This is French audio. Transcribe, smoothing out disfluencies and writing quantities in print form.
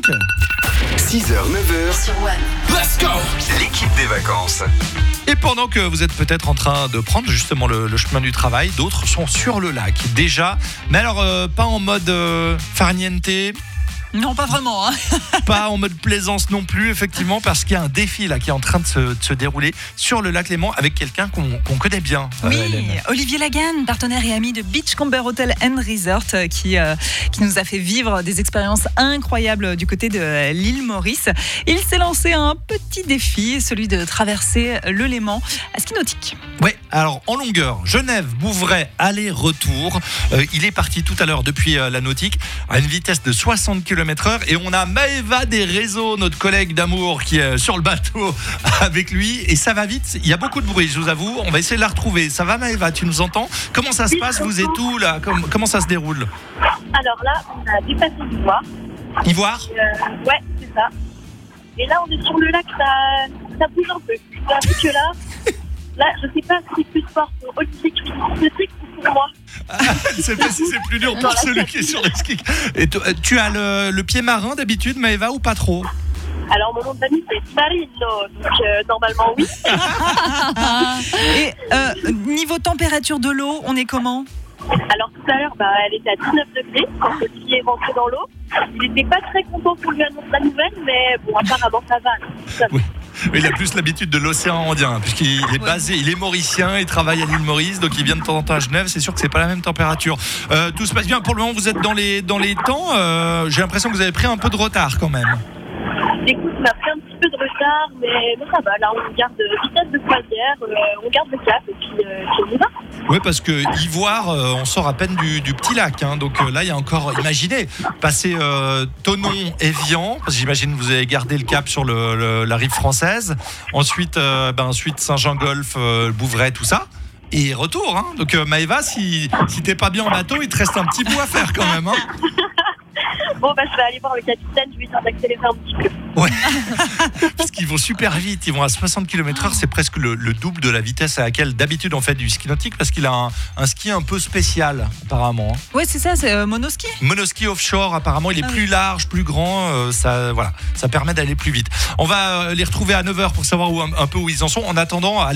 Night. 6h, 9h, Sur One. Let's go. l'équipe des vacances. Et pendant que vous êtes peut-être en train de prendre justement le chemin du travail, d'autres sont sur le lac déjà. Mais alors, pas en mode farniente, Non, pas vraiment. Hein. pas en mode plaisance non plus, effectivement, parce qu'il y a un défi là qui est en train de se dérouler sur le lac Léman avec quelqu'un qu'on connaît bien. Oui, Hélène. Olivier Lagan, partenaire et ami de Beachcomber Hotel and Resort, qui nous a fait vivre des expériences incroyables du côté de l'île Maurice. Il s'est lancé un petit défi, celui de traverser le Léman à ski nautique. Ouais, alors en longueur, Genève, Bouvray, aller-retour. Il est parti tout à l'heure depuis la nautique à une vitesse de 60 km/h et on a Maëva des réseaux, notre collègue d'amour qui est sur le bateau avec lui et ça va vite, il y a beaucoup de bruit, je vous avoue, on va essayer de la retrouver. Ça va Maëva, tu nous entends? Comment ça se passe, vous et tout là? Comment ça se déroule? Alors là, on a dépassé l'Ivoire. Ivoire? Ouais, c'est ça. Et là, on est sur le lac, ça bouge un peu. J'avoue que là, je sais pas si c'est plus fort pour Olivier qui ou pour moi. Je sais pas si c'est plus dur pour celui qui est sur les skis. Et tu as le pied marin d'habitude, Maëva, ou pas trop? Alors, mon nom de famille, c'est Marino, donc normalement, oui. Et niveau température de l'eau, on est comment? Alors, tout à l'heure, elle était à 19 degrés quand Olivier est rentré dans l'eau. Il n'était pas très content pour lui annoncer la nouvelle, mais bon, apparemment, ça va. Ça va. Oui. Il a plus l'habitude de l'océan Indien, puisqu'il est basé, il est mauricien, il travaille à l'île Maurice, donc il vient de temps en temps à Genève. C'est sûr que c'est pas la même température. Tout se passe bien pour le moment. Vous êtes dans les temps. J'ai l'impression que vous avez pris un peu de retard quand même. Écoute, on a pris un petit peu de retard, mais ça va. Là, on garde vitesse de croisière, on garde le cap et puis on y va. Oui, parce que Ivoire, on sort à peine du petit lac. Hein, donc là, il y a encore, imaginez, passer Thonon, Évian, parce que j'imagine que vous avez gardé le cap sur la rive française. Ensuite Saint-Jean-Golfe, Bouvray, tout ça. Et retour. Hein. Donc Maëva, si t'es pas bien en bateau, il te reste un petit bout à faire quand même. Hein. Bon, je vais aller voir le capitaine, je vais essayer d'accélérer un petit peu. Ouais, parce qu'ils vont super vite, ils vont à 60 km/h, c'est presque le double de la vitesse à laquelle d'habitude on fait du ski nautique, parce qu'il a un ski un peu spécial apparemment. Ouais, c'est ça, c'est monoski. Monoski offshore, apparemment il est plus large, plus grand, ça permet d'aller plus vite. On va les retrouver à 9h pour savoir un peu où ils en sont. En attendant,